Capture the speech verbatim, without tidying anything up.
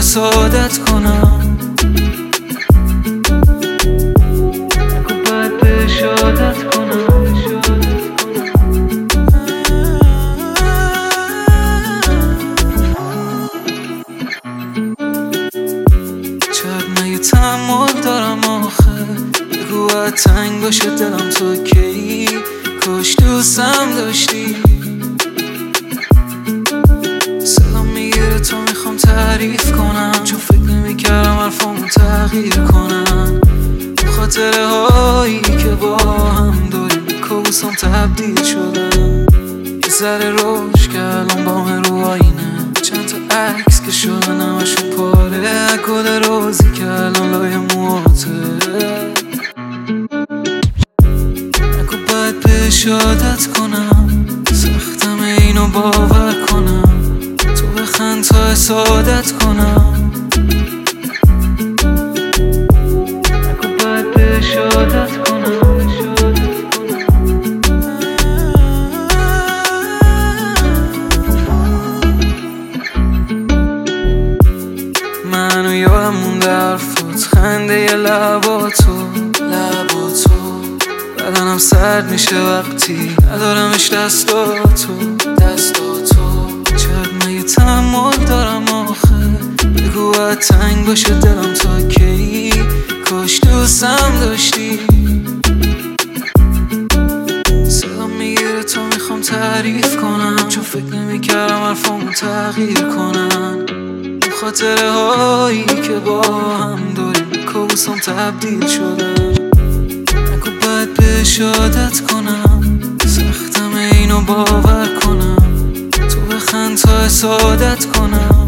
سعادت کنم، نگو باید بهش عادت کنم. چقدر مگه تحمل دارم آخه، بگو باید تنگ باشه دلم تو کی، کاش دوستم داشتی. صدام میگیره تو میخوام تعریف کنم، چون فکر نمیکردم حرفامو تغییر کنم. خاطره هایی که با هم داریم کابوسام تبدیل شدن. یه ذره روش که الان با من رو آینه، چند تا عکس که شدن همشون پاره، گل روزی که الان لای موهاته. نگو باید بهش عادت کنم، سختم اینو باور کنم، تو بخند تا حسادت کنم. نگو باید بهش عادت کنم. منو یادم مونده حرفات، خنده ی لباتو لباتو بدنم سرد میشه وقتی ندارمش دستاتو دستاتو. چقدر مگه تحمل دارم آخه، بگو باید تنگ باشه دلم تا کی، کاش دوستم داشتی. صدام میگیره تو میخوام تعریف کنم، چون فکر نمیکردم حرفامو تغییر کنم. خاطره هایی که با هم داریم کابوسام تبدیل شدن. نگو باید بهش عادت کنم، سختم اینو باور کنم، تو بخند تا حسادت کنم.